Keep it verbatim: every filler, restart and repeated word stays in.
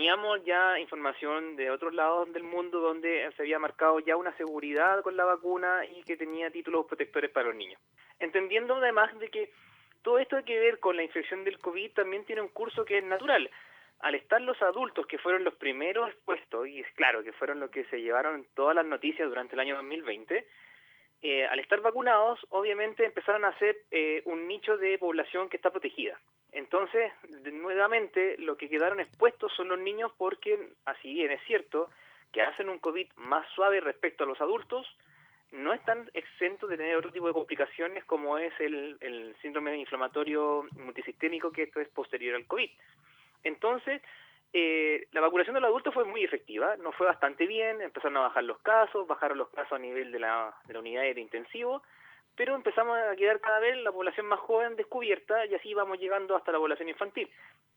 teníamos ya información de otros lados del mundo donde se había marcado ya una seguridad con la vacuna y que tenía títulos protectores para los niños. Entendiendo además de que todo esto hay que ver con la infección del COVID también tiene un curso que es natural. Al estar los adultos, que fueron los primeros expuestos, y es claro que fueron los que se llevaron todas las noticias durante el año dos mil veinte, eh, al estar vacunados, obviamente empezaron a ser eh, un nicho de población que está protegida. Entonces, de, nuevamente, lo que quedaron expuestos son los niños porque, así bien es cierto, que hacen un COVID más suave respecto a los adultos, no están exentos de tener otro tipo de complicaciones como es el, el síndrome inflamatorio multisistémico, que esto es posterior al COVID. Entonces, eh, la vacunación de los adultos fue muy efectiva, nos fue bastante bien, empezaron a bajar los casos, bajaron los casos a nivel de la, de la unidad de intensivo, pero empezamos a quedar cada vez la población más joven descubierta y así vamos llegando hasta la población infantil.